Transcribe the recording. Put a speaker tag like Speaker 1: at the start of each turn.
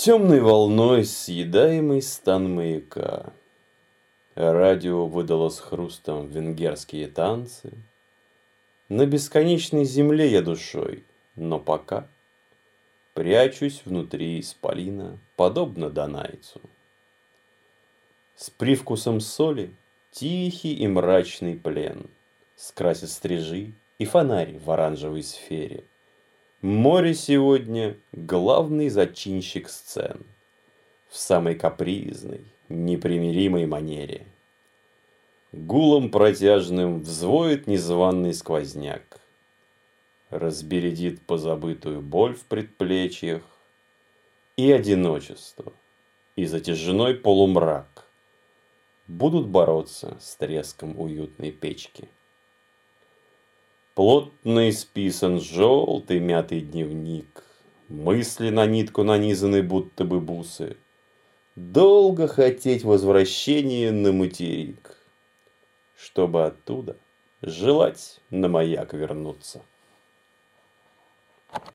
Speaker 1: Темной волной съедаемый стан маяка. Радио выдало с хрустом венгерские танцы. На бесконечной земле я душой, но пока прячусь внутри исполина, подобно донайцу. С привкусом соли тихий и мрачный плен скрасит стрижи и фонарь в оранжевой сфере. Море сегодня главный зачинщик сцен в самой капризной, непримиримой манере. Гулом протяжным взвоет незваный сквозняк, разбередит позабытую боль в предплечьях, и одиночество, и затяжной полумрак будут бороться с треском уютной печки. Плотно исписан желтый мятый дневник, мысли на нитку нанизаны, будто бы бусы. Долго хотеть возвращения на материк, чтобы оттуда желать на маяк вернуться.